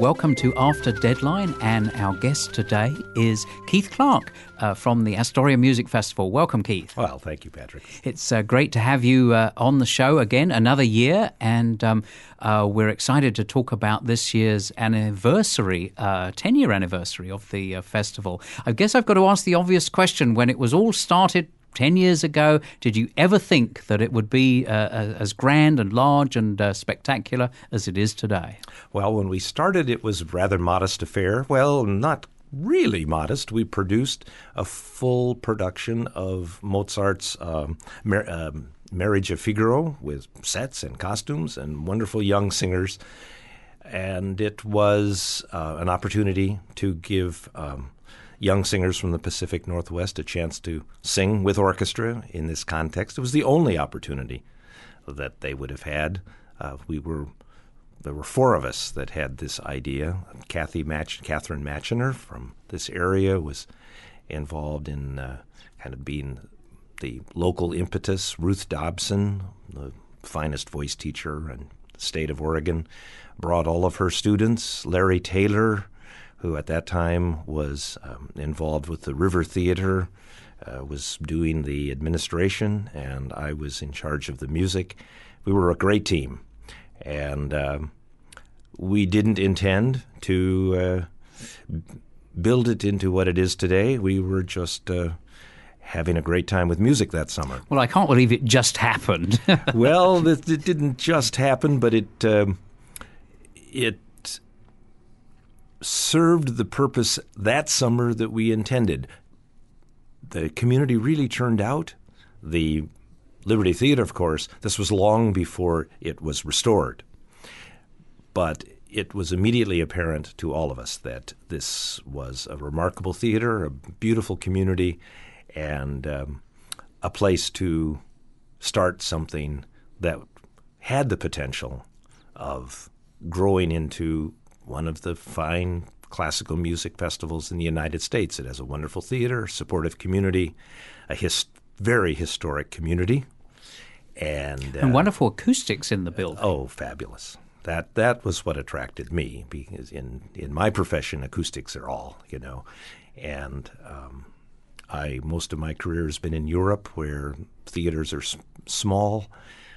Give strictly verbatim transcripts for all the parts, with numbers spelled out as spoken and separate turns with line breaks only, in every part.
welcome to After Deadline, and our guest today is Keith Clark uh, from the Astoria Music Festival. Welcome, Keith.
Well, thank you, Patrick.
It's uh, great to have you uh, on the show again, another year, and um, uh, we're excited to talk about this year's anniversary, uh, ten-year anniversary of the uh, festival. I guess I've got to ask the obvious question. When it was all started ten years ago, did you ever think that it would be uh, as grand and large and uh, spectacular as it is today?
Well, when we started, it was a rather modest affair. Well, not really modest. We produced a full production of Mozart's um, Mar- um, Marriage of Figaro with sets and costumes and wonderful young singers. And it was uh, an opportunity to give um, young singers from the Pacific Northwest a chance to sing with orchestra in this context. It was the only opportunity that they would have had. Uh, we were there were four of us that had this idea. Kathy Match, Catherine Matchiner from this area was involved in uh, kind of being the local impetus. Ruth Dobson, the finest voice teacher in the state of Oregon, brought all of her students. Larry Taylor, who at that time was um, involved with the River Theater, uh, was doing the administration, and I was in charge of the music. We were a great team, and um, we didn't intend to uh, build it into what it is today. We were just uh, having a great time with music that summer.
Well, I can't believe it just happened.
Well, it, it didn't just happen, but it um, it served the purpose that summer that we intended. The community really turned out. The Liberty Theater, of course, this was long before it was restored. But it was immediately apparent to all of us that this was a remarkable theater, a beautiful community, and um, a place to start something that had the potential of growing into one of the fine classical music festivals in the United States. It has a wonderful theater, supportive community, a his, very historic community. And, uh,
and wonderful acoustics in the building.
Oh, fabulous. That that was what attracted me, because in, in my profession, acoustics are all, you know. And um, I most of my career has been in Europe, where theaters are s- small.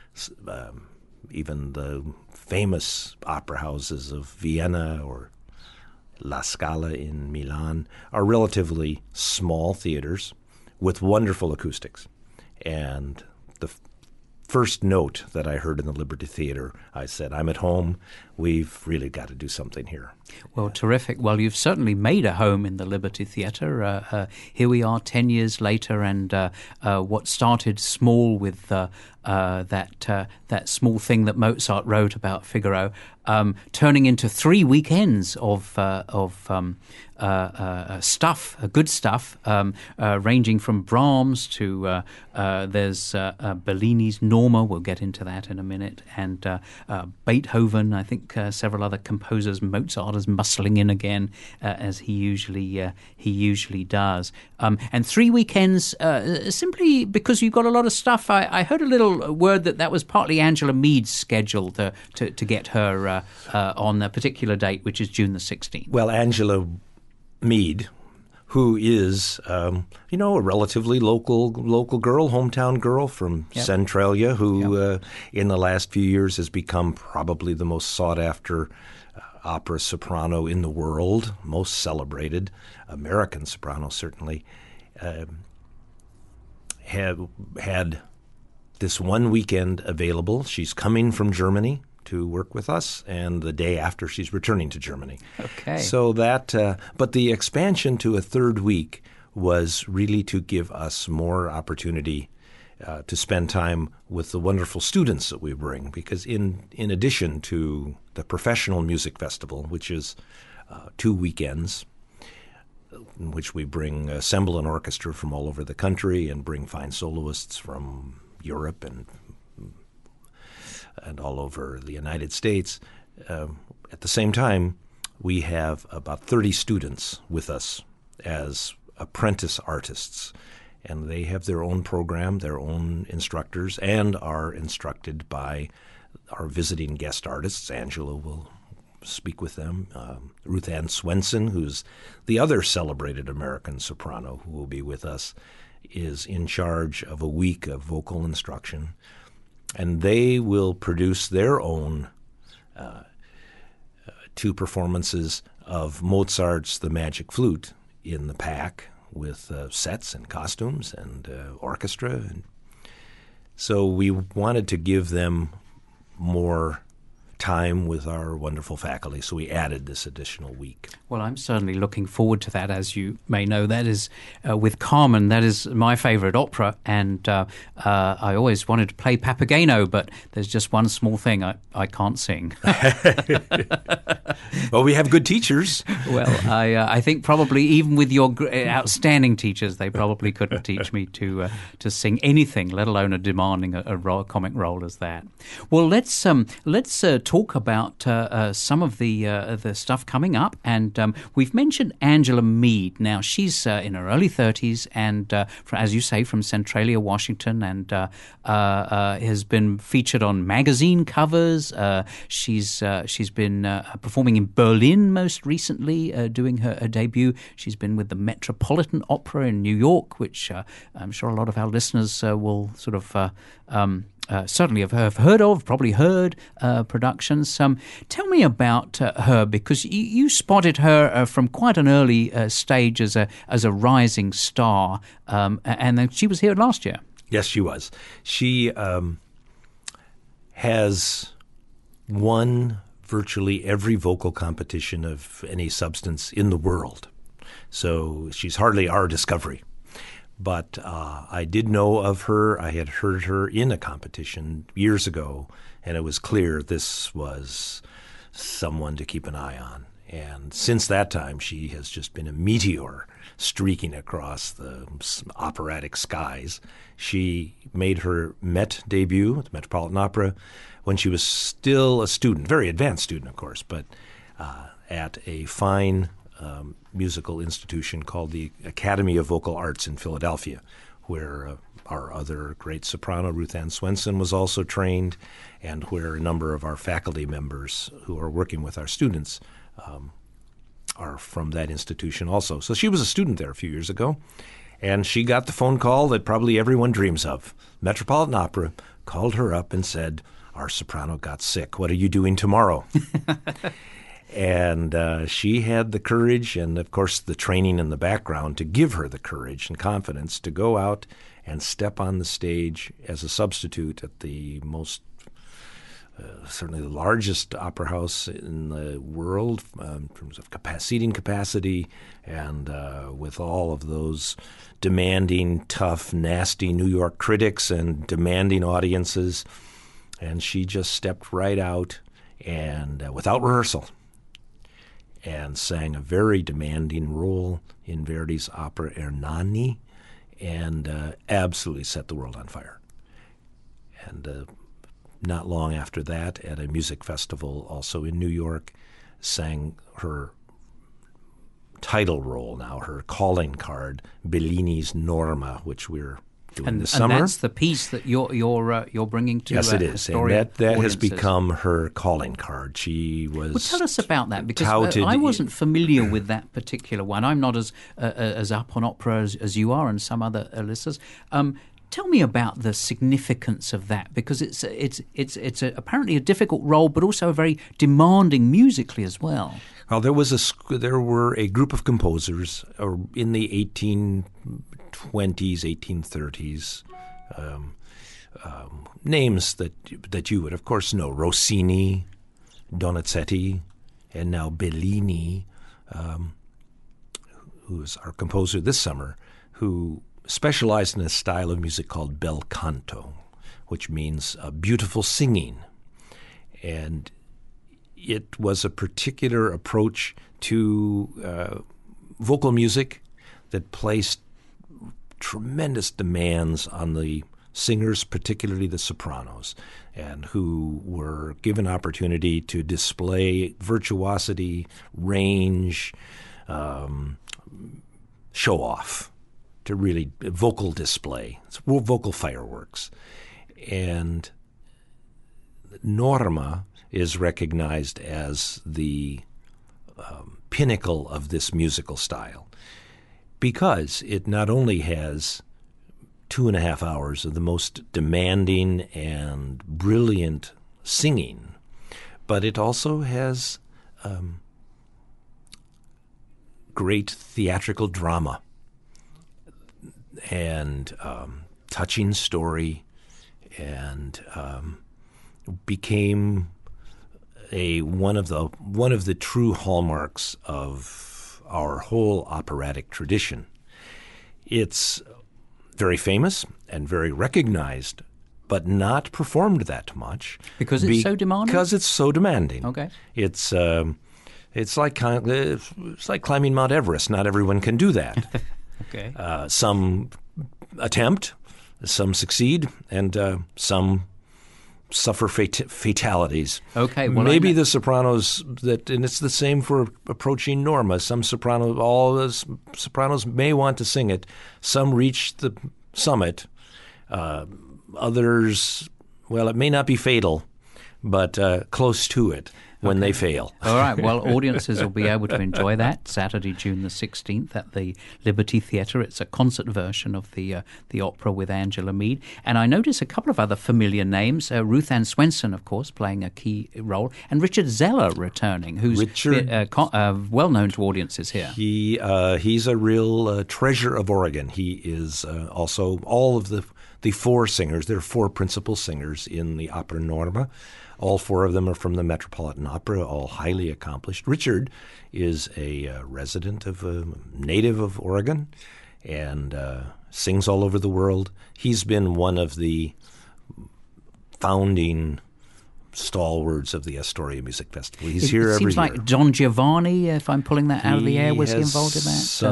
Um, even the famous opera houses of Vienna or La Scala in Milan are relatively small theaters with wonderful acoustics. And the f- first note that I heard in the Liberty Theater, I said, I'm at home. We've really got to do something here.
Well, terrific. Well, you've certainly made a home in the Liberty Theatre. Uh, uh, here we are ten years later, and uh, uh, what started small with uh, uh, that uh, that small thing that Mozart wrote about Figaro, um, turning into three weekends of uh, of um, uh, uh, stuff, uh, good stuff, um, uh, ranging from Brahms to uh, uh, there's uh, uh, Bellini's Norma. We'll get into that in a minute, and uh, uh, Beethoven. I think uh, several other composers. Mozart is muscling in again, uh, as he usually uh, he usually does. Um, and three weekends, uh, simply because you've got a lot of stuff. I, I heard a little word that that was partly Angela Mead's schedule to to, to get her uh, uh, on a particular date, which is June the sixteenth.
Well, Angela Mead, who is, um, you know, a relatively local local girl, hometown girl from
Yep.
Centralia, who
Yep.
uh, in the last few years has become probably the most sought-after uh, opera soprano in the world, most celebrated, American soprano certainly, uh, had, had this one weekend available. She's coming from Germany to work with us, and the day after she's returning to Germany.
Okay.
So that, uh, but the expansion to a third week was really to give us more opportunity uh, to spend time with the wonderful students that we bring, because in, in addition to the Professional Music Festival, which is uh, two weekends, in which we bring assemble an orchestra from all over the country and bring fine soloists from Europe and and all over the United States. Um, at the same time, we have about thirty students with us as apprentice artists, and they have their own program, their own instructors, and are instructed by our visiting guest artists. Angela will speak with them. Um, Ruth Ann Swenson, who's the other celebrated American soprano who will be with us, is in charge of a week of vocal instruction. And they will produce their own uh, uh, two performances of Mozart's The Magic Flute in the Pack with uh, sets and costumes and uh, orchestra. And so we wanted to give them more time with our wonderful faculty, so we added this additional week.
Well, I'm certainly looking forward to that. As you may know, that is uh, with Carmen. That is my favorite opera, and uh, uh, I always wanted to play Papageno, but there's just one small thing: I, I can't sing.
Well, we have good teachers.
Well, I uh, I think probably even with your outstanding teachers, they probably couldn't teach me to uh, to sing anything, let alone a demanding a, a role, comic role as that. Well, let's um let's. Uh, talk about uh, uh, some of the uh, the stuff coming up, and um, we've mentioned Angela Mead. Now she's uh, in her early thirties, and uh, for, as you say, from Centralia, Washington, and uh, uh, uh, has been featured on magazine covers. Uh, she's uh, she's been uh, performing in Berlin most recently, uh, doing her, her debut. She's been with the Metropolitan Opera in New York, which uh, I'm sure a lot of our listeners uh, will sort of uh, um, Uh, certainly have, have heard of, probably heard uh, productions. Um, tell me about uh, her, because you, you spotted her uh, from quite an early uh, stage as a as a rising star, um, and then she was here last year.
Yes, she was. She um, has won virtually every vocal competition of any substance in the world. So she's hardly our discovery. But uh, I did know of her. I had heard her in a competition years ago, and it was clear this was someone to keep an eye on. And since that time, she has just been a meteor streaking across the operatic skies. She made her Met debut at the Metropolitan Opera when she was still a student, very advanced student, of course, but uh, at a fine Um, musical institution called the Academy of Vocal Arts in Philadelphia, where uh, our other great soprano, Ruth Ann Swenson, was also trained, and where a number of our faculty members who are working with our students um, are from that institution also. So she was a student there a few years ago, and she got the phone call that probably everyone dreams of. Metropolitan Opera called her up and said, "Our soprano got sick. What are you doing tomorrow?" And uh, she had the courage and, of course, the training in the background to give her the courage and confidence to go out and step on the stage as a substitute at the most, uh, certainly the largest opera house in the world um, in terms of capa- seating capacity, and uh, with all of those demanding, tough, nasty New York critics and demanding audiences. And she just stepped right out and uh, without rehearsal, and sang a very demanding role in Verdi's opera Ernani, and uh, absolutely set the world on fire. And uh, not long after that, at a music festival also in New York, sang her title role now, her calling card, Bellini's Norma, which we're doing
and,
this
and
summer.
And that's the piece that you're you're uh, you're bringing to
yes,
uh,
it is, and
Astoria
that that has
audiences.
become her calling card. She was.
Well, tell us about that, because
touted,
uh, I wasn't familiar with that particular one. I'm not as uh, as up on opera as, as you are, and some other uh, listeners. Um, Tell me about the significance of that, because it's it's it's it's a, apparently a difficult role, but also very demanding musically as well.
Well, there was a there were a group of composers in the eighteen twenties, eighteen thirties, um, um, names that that you would of course know: Rossini, Donizetti, and now Bellini, um, who is our composer this summer, who specialized in a style of music called bel canto, which means uh, beautiful singing. And it was a particular approach to uh, vocal music that placed tremendous demands on the singers, particularly the sopranos, and who were given opportunity to display virtuosity, range, um, show off, to really vocal display, it's vocal fireworks. And Norma is recognized as the um, pinnacle of this musical style, because it not only has two and a half hours of the most demanding and brilliant singing, but it also has um, great theatrical drama and um, touching story, and um, became a one of the one of the true hallmarks of our whole operatic tradition. It's very famous and very recognized, but not performed that much
because it's
be-
so demanding.
Because it's so demanding.
Okay,
it's um, it's like it's like climbing Mount Everest. Not everyone can do that.
Okay,
uh, some attempt, some succeed, and uh, some suffer fat- fatalities.
Okay, well,
maybe the sopranos that, and it's the same for approaching Norma. Some sopranos, all the sopranos may want to sing it. Some reach the summit. Uh, others, well, it may not be fatal, but uh, close to it when
okay.
they fail.
All right. Well, audiences will be able to enjoy that Saturday, June the sixteenth at the Liberty Theatre. It's a concert version of the uh, the opera with Angela Mead. And I notice a couple of other familiar names. Uh, Ruth Ann Swenson, of course, playing a key role. And Richard Zeller returning, who's
Richard,
uh, con- uh, well known to audiences here.
He uh, He's a real uh, treasure of Oregon. He is uh, also all of the, the four singers. There are four principal singers in the Opera Norma. All four of them are from the Metropolitan Opera, all highly accomplished. Richard is a uh, resident of, a uh, native of Oregon, and uh, sings all over the world. He's been one of the founding stalwarts of the Astoria Music Festival. He's
it,
here
it
every year.
Seems like Don Giovanni, if I'm pulling that out of the air, was he
has
involved in that?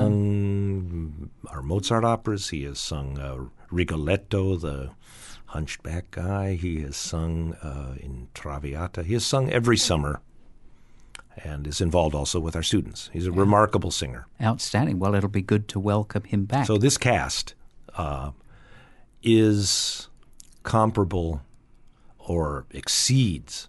Sung our Mozart operas. He has sung uh, Rigoletto, the Hunchback guy. He has sung uh, in Traviata. He has sung every summer and is involved also with our students. He's a yeah. remarkable singer.
Outstanding. Well, it'll be good to welcome him back.
So this cast uh, is comparable or exceeds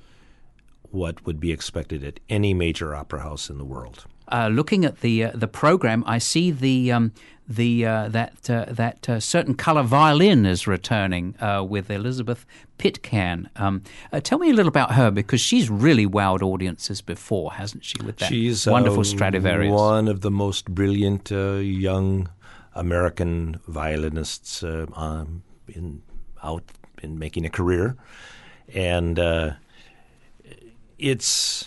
what would be expected at any major opera house in the world.
Uh, looking at the uh, the program, I see the um, the uh, that uh, that uh, certain color violin is returning uh, with Elizabeth Pitcairn. Um, uh, tell me a little about her, because she's really wowed audiences before, hasn't she? With that
she's
wonderful
uh,
Stradivarius,
one of the most brilliant uh, young American violinists uh, um, in out in making a career, and uh, it's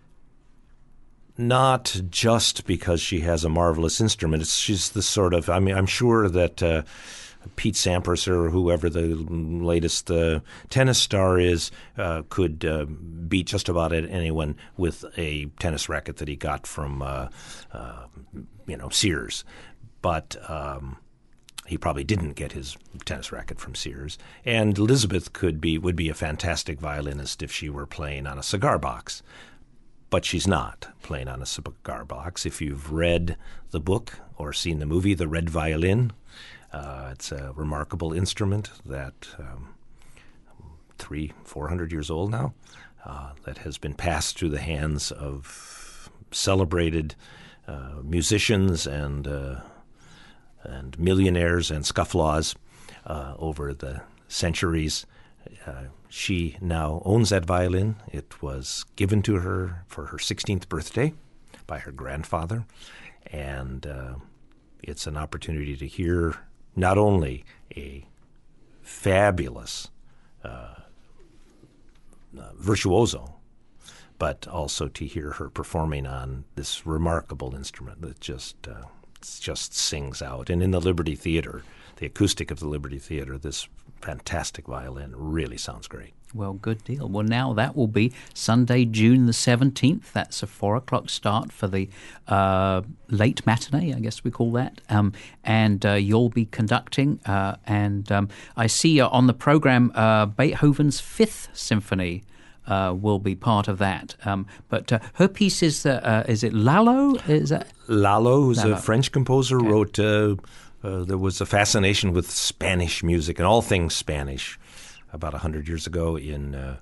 not just because she has a marvelous instrument. It's, she's the sort of, I mean, I'm sure that uh, Pete Sampras or whoever the latest uh, tennis star is uh, could uh, beat just about anyone with a tennis racket that he got from, uh, uh, you know, Sears. But um, he probably didn't get his tennis racket from Sears. And Elizabeth could be would be a fantastic violinist if she were playing on a cigar box. But she's not playing on a cigar box. If you've read the book or seen the movie, The Red Violin, uh, it's a remarkable instrument that um, three, four hundred years old now, uh, that has been passed through the hands of celebrated uh, musicians and uh, and millionaires and scufflaws uh, over the centuries. Uh, she now owns that violin. It was given to her for her sixteenth birthday by her grandfather, and uh, it's an opportunity to hear not only a fabulous uh, uh, virtuoso, but also to hear her performing on this remarkable instrument that just uh, just sings out. And in the Liberty Theater, the acoustic of the Liberty Theater, this fantastic violin really sounds great.
Well, good deal. Well, now that will be Sunday, June the seventeenth. That's a four o'clock start for the uh, late matinee, I guess we call that. Um, and uh, you'll be conducting. Uh, and um, I see uh, on the program uh, Beethoven's Fifth Symphony uh, will be part of that. Um, but uh, her piece is, uh, uh, is it Lalo? Is that?
Lalo, who's
Lalo.
a French composer, okay. wrote... Uh, Uh, there was a fascination with Spanish music and all things Spanish about a hundred years ago in uh,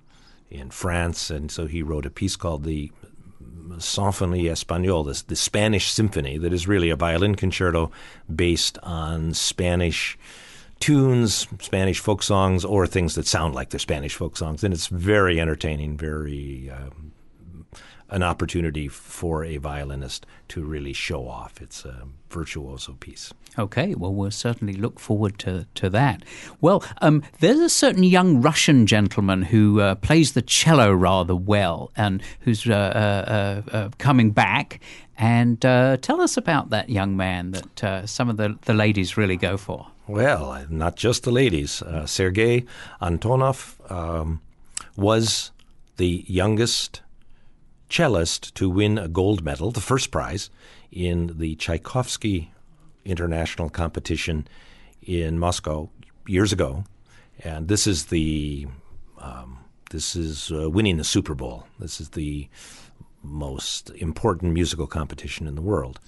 in France, and so he wrote a piece called the Symphonie Espagnole, the, the Spanish Symphony, that is really a violin concerto based on Spanish tunes, Spanish folk songs, or things that sound like they're Spanish folk songs. And it's very entertaining, very um, an opportunity for a violinist to really show off. It's a virtuoso piece.
Okay, well, we'll certainly look forward to, to that. Well, um, there's a certain young Russian gentleman who uh, plays the cello rather well and who's uh, uh, uh, coming back. And uh, tell us about that young man that uh, some of the, the ladies really go for.
Well, not just the ladies. Uh, Sergei Antonov um, was the youngest cellist to win a gold medal, the first prize, in the Tchaikovsky International Competition in Moscow years ago. And this is the um, this is uh, winning the Super Bowl. This is the most important musical competition in the world.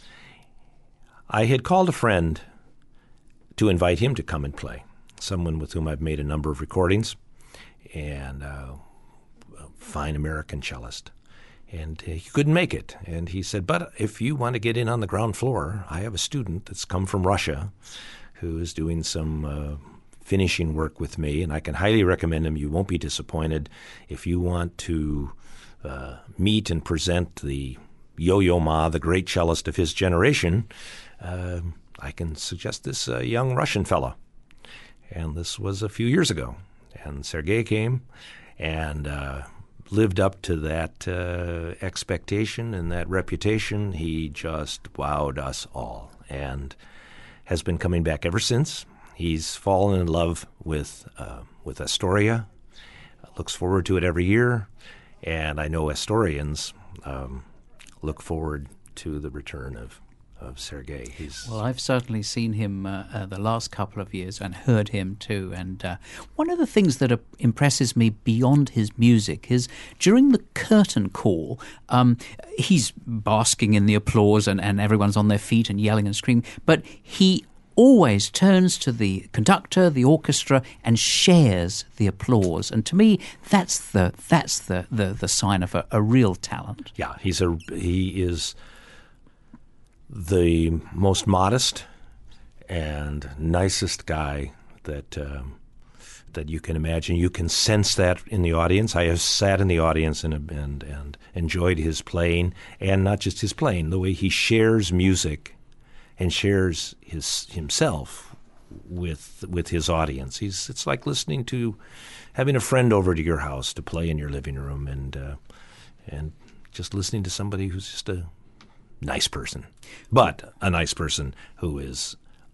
I had called a friend to invite him to come and play, someone with whom I've made a number of recordings, and uh, a fine American cellist. And uh, he couldn't make it. And he said, but if you want to get in on the ground floor, I have a student that's come from Russia who is doing some uh, finishing work with me, and I can highly recommend him. You won't be disappointed. If you want to uh, meet and present the Yo-Yo Ma, the great cellist of his generation, uh, I can suggest this uh, young Russian fellow. And this was a few years ago. And Sergei came and uh, lived up to that uh, expectation and that reputation. He just wowed us all and has been coming back ever since. He's fallen in love with uh, with Astoria, looks forward to it every year, and I know Astorians um, look forward to the return of of Sergei. He's
well, I've certainly seen him uh, uh, the last couple of years and heard him too. And uh, one of the things that uh, impresses me beyond his music is during the curtain call, um, he's basking in the applause and, and everyone's on their feet and yelling and screaming, but he always turns to the conductor, the orchestra, and shares the applause. And to me, that's the that's the the, the sign of a, a real talent.
Yeah, he's a he is the most modest and nicest guy that um, that you can imagine. You can sense that in the audience. I have sat in the audience and and and enjoyed his playing, and not just his playing, the way he shares music and shares his himself with with his audience. He's it's like listening to having a friend over to your house to play in your living room, and uh, and just listening to somebody who's just a nice person, but a nice person who is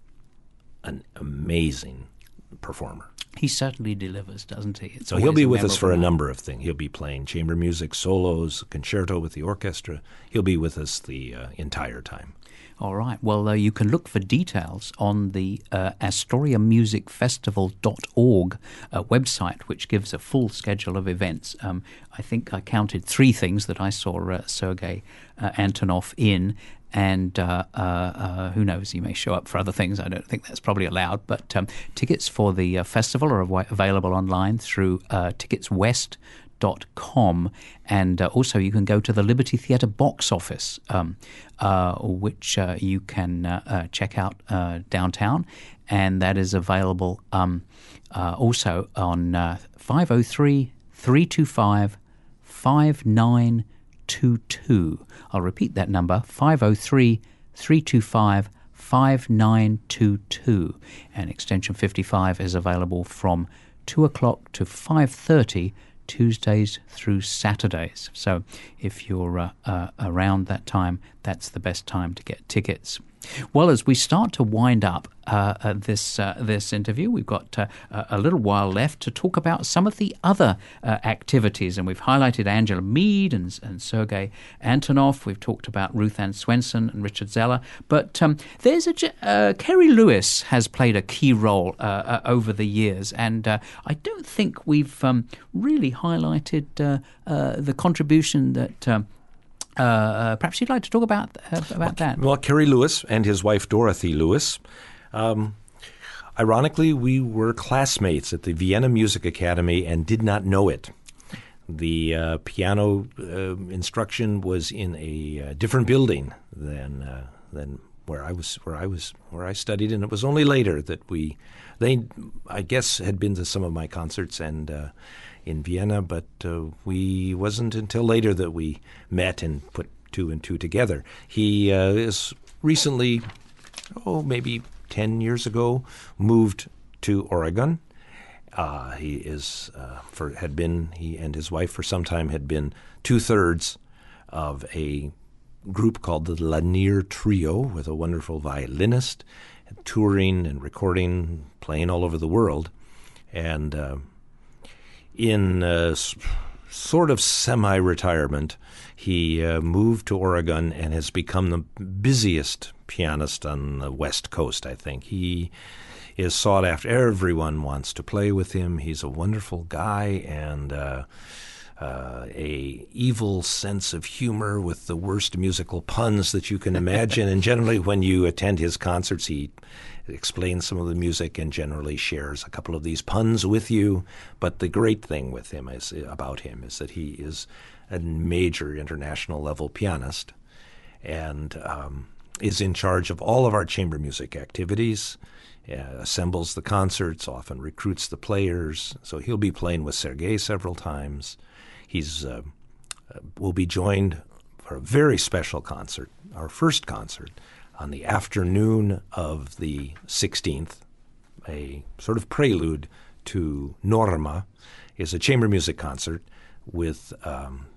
an amazing performer.
He certainly delivers, doesn't he? It's
so he'll be with us for a
night.
number of things. He'll be playing chamber music, solos, concerto with the orchestra. He'll be with us the uh, entire time.
All right. Well, uh, you can look for details on the uh, Astoria Music Festival dot org uh, website, which gives a full schedule of events. Um, I think I counted three things that I saw uh, Sergei uh, Antonov in, and uh, uh, uh, who knows, he may show up for other things. I don't think that's probably allowed. But um, tickets for the uh, festival are av- available online through uh, Tickets West dot com, and uh, also you can go to the Liberty Theatre box office, um, uh, which uh, you can uh, uh, check out uh, downtown, and that is available um, uh, also on uh, five oh three, three two five, five nine two two. I'll repeat that number, five oh three, three two five, five nine two two, and extension fifty-five is available from two o'clock to five thirty Tuesdays through Saturdays. So if you're uh, uh, around that time, that's the best time to get tickets. Well, as we start to wind up uh, uh, this uh, this interview, we've got uh, a little while left to talk about some of the other uh, activities. And we've highlighted Angela Mead and, and Sergei Antonov. We've talked about Ruth Ann Swenson and Richard Zeller. But um, there's a uh, Kerry Lewis has played a key role uh, uh, over the years, and uh, I don't think we've um, really highlighted uh, uh, the contribution that. Um, Uh, uh, perhaps you'd like to talk about uh, about
well,
that.
Well, Kerry Lewis and his wife Dorothy Lewis. Um, ironically, we were classmates at the Vienna Music Academy and did not know it. The uh, piano uh, instruction was in a uh, different building than uh, than where I was where I was where I studied, and it was only later that we they I guess had been to some of my concerts and uh, in Vienna, but uh, we wasn't until later that we met and put two and two together. He uh, is recently, oh maybe ten years ago, moved to Oregon. Uh, he is uh, for had been he and his wife for some time had been two thirds of a group called the Lanier Trio with a wonderful violinist, touring and recording, playing all over the world, and uh, in uh, s- sort of semi-retirement, he uh, moved to Oregon and has become the busiest pianist on the West Coast. I think he is sought after. Everyone wants to play with him. He's a wonderful guy and uh, uh, a evil sense of humor with the worst musical puns that you can imagine. And generally when you attend his concerts, he explains some of the music and generally shares a couple of these puns with you. But the great thing with him is about him is that he is a major international level pianist and um, is in charge of all of our chamber music activities. Uh, assembles the concerts, often recruits the players. So he'll be playing with Sergei several times. He's uh, uh, will be joined for a very special concert, our first concert, on the afternoon of the sixteenth. A sort of prelude to Norma is a chamber music concert with um,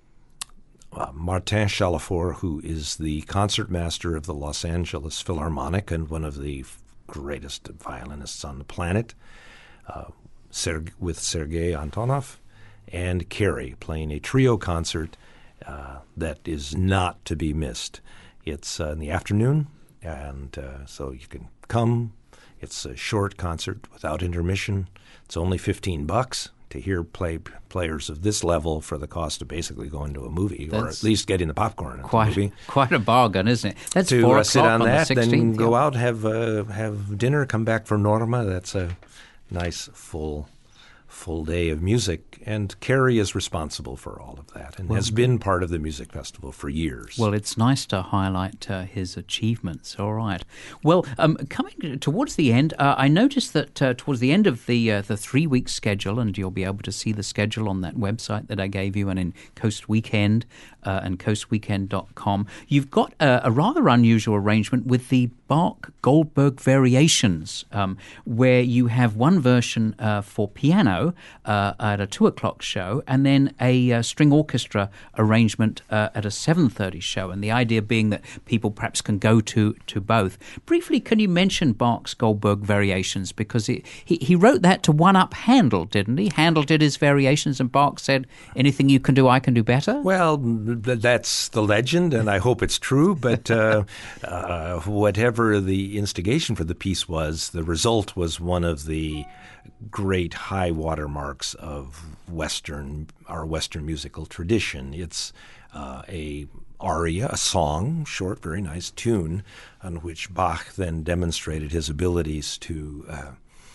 uh, Martin Chalafort, who is the concertmaster of the Los Angeles Philharmonic and one of the greatest violinists on the planet, uh, Ser- with Sergei Antonov and Carey playing a trio concert uh, that is not to be missed. It's uh, in the afternoon, and uh, so you can come. It's a short concert without intermission. It's only fifteen bucks to hear play players of this level for the cost of basically going to a movie, That's or at least getting the popcorn at
quite,
the movie.
Quite a bargain, isn't it? That's
to
four
uh,
o'clock
sit on,
on
that,
the sixteenth.
then go
yeah.
out, have uh, have dinner, come back for Norma. That's a nice full full day of music. And Carey is responsible for all of that and well, has been part of the music festival for years.
Well, it's nice to highlight uh, his achievements. All right. Well, um, coming towards the end, uh, I noticed that uh, towards the end of the uh, the three-week schedule, and you'll be able to see the schedule on that website that I gave you and in Coast Weekend uh, and coast weekend dot com, you've got a, a rather unusual arrangement with the Bach Goldberg Variations, um, where you have one version uh, for piano uh, at a two o'clock show, and then a uh, string orchestra arrangement uh, at a seven thirty show. And the idea being that people perhaps can go to to both. Briefly, can you mention Bach's Goldberg Variations? Because it, he he wrote that to one up Handel, didn't he? Handel did his variations, and Bach said, "Anything you can do, I can do better."
Well, that's the legend, and I hope it's true. But uh, uh, whatever the instigation for the piece was, the result was one of the great high watermarks of Western, our Western musical tradition. It's uh, a aria, a song, short, very nice tune, on which Bach then demonstrated his abilities to uh,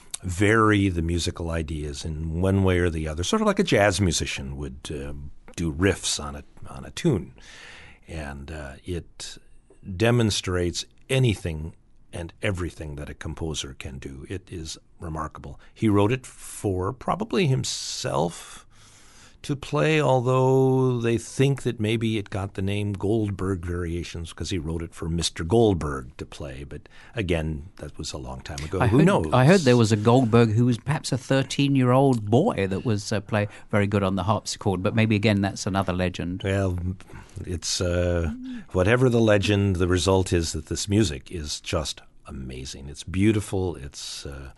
vary the musical ideas in one way or the other, sort of like a jazz musician would uh, do riffs on a on a tune, and uh, it demonstrates anything and everything that a composer can do. It is remarkable. He wrote it for probably himself to play, although they think that maybe it got the name Goldberg Variations because he wrote it for Mister Goldberg to play. But again, that was a long time ago.
I
Who
heard,
knows?
I heard there was a Goldberg who was perhaps a thirteen-year-old boy that was uh, play very good on the harpsichord. But maybe, again, that's another legend.
Well, it's uh, whatever the legend, the result is that this music is just amazing. It's beautiful. It's uh,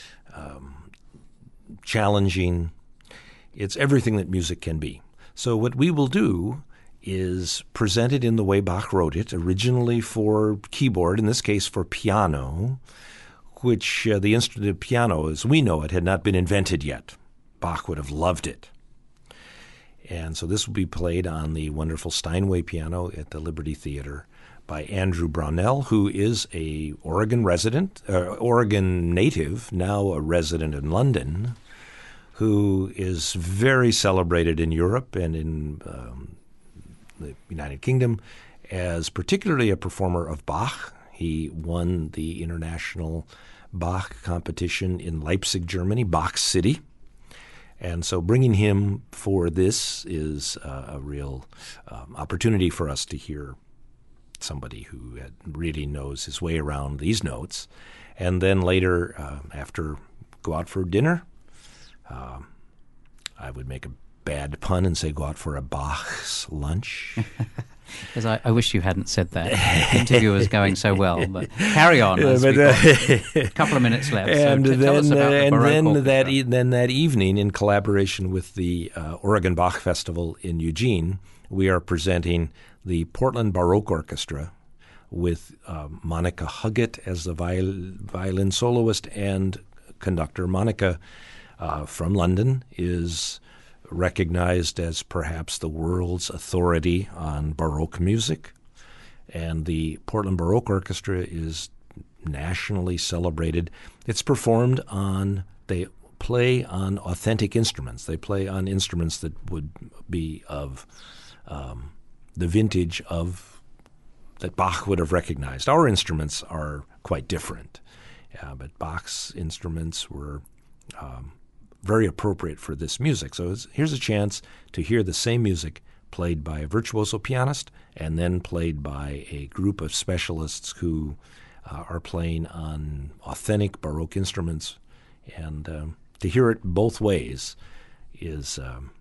um, challenging. It's everything that music can be. So what we will do is present it in the way Bach wrote it, originally for keyboard, in this case for piano, which uh, the instrument of piano, as we know it, had not been invented yet. Bach would have loved it. And so this will be played on the wonderful Steinway piano at the Liberty Theater by Andrew Brownell, who is a Oregon resident, uh, Oregon native, now a resident in London, who is very celebrated in Europe and in um, the United Kingdom as particularly a performer of Bach. He won the international Bach competition in Leipzig, Germany, Bach City. And so bringing him for this is uh, a real um, opportunity for us to hear somebody who really knows his way around these notes. And then later, uh, after go out for dinner, uh, I would make a bad pun and say go out for a Bach's lunch.
Because I, I wish you hadn't said that. The interview was going so well, but carry on.
Yeah,
as
but,
we've got a couple of minutes left.
And
so t- tell us
then,
about the
and
Baroque
then
Orchestra.
that e- then that evening, in collaboration with the uh, Oregon Bach Festival in Eugene, we are presenting the Portland Baroque Orchestra with uh, Monica Huggett as the viol- violin soloist and conductor. Monica uh, from London is recognized as perhaps the world's authority on Baroque music, and the Portland Baroque Orchestra is nationally celebrated. It's performed on, they play on authentic instruments. They play on instruments that would be of um, the vintage of that Bach would have recognized. Our instruments are quite different, yeah, but Bach's instruments were um, very appropriate for this music. So it's, here's a chance to hear the same music played by a virtuoso pianist and then played by a group of specialists who uh, are playing on authentic Baroque instruments. And um, to hear it both ways is, um,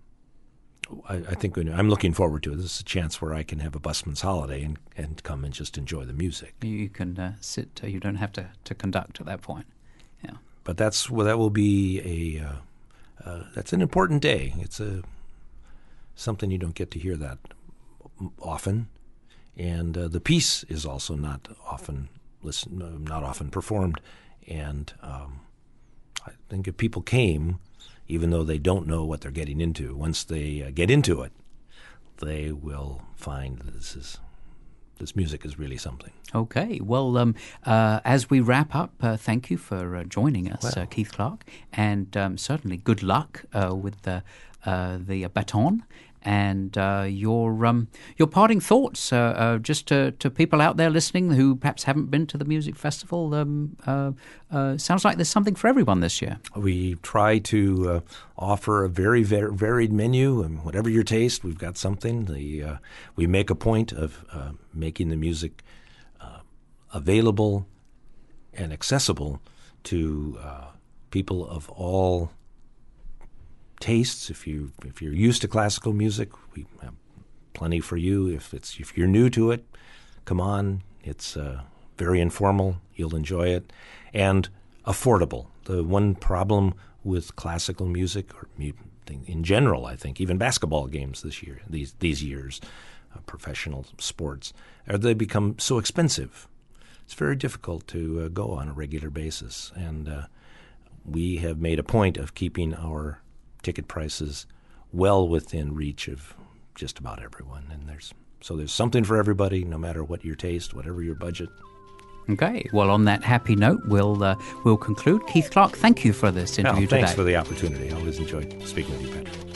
I, I think, I'm looking forward to it. This is a chance where I can have a busman's holiday and, and come and just enjoy the music.
You can uh, sit, uh, you don't have to, to conduct at that point. Yeah.
But that's well, that will be a uh, uh, that's an important day. It's a something you don't get to hear that often, and uh, the piece is also not often listen, not often performed. And um, I think if people came, even though they don't know what they're getting into, once they uh, get into it, they will find that this is. This music is really something.
Okay. Well, um, uh, as we wrap up, uh, thank you for uh, joining us,
Well.
uh, Keith Clark, and um, certainly good luck uh, with the uh, the baton and uh, your um, your parting thoughts, uh, uh, just to, to people out there listening who perhaps haven't been to the music festival. Um, uh, uh, sounds like there's something for everyone this year.
We try to uh, offer a very, very varied menu, and whatever your taste, we've got something. The uh, we make a point of uh, making the music uh, available and accessible to uh, people of all tastes. If you if you're used to classical music, we have plenty for you. If it's if you're new to it, come on. It's uh, very informal. You'll enjoy it, and affordable. The one problem with classical music, or mu- in general, I think, even basketball games this year, these these years, uh, professional sports, are they become so expensive. It's very difficult to uh, go on a regular basis, and uh, we have made a point of keeping our ticket prices well within reach of just about everyone. And there's so there's something for everybody, no matter what your taste, whatever your budget.
Okay. Well, on that happy note, we'll uh, we'll conclude. Keith Clark, thank you for this interview
Well, thanks
today.
for the opportunity. I always enjoyed speaking with you, Patrick.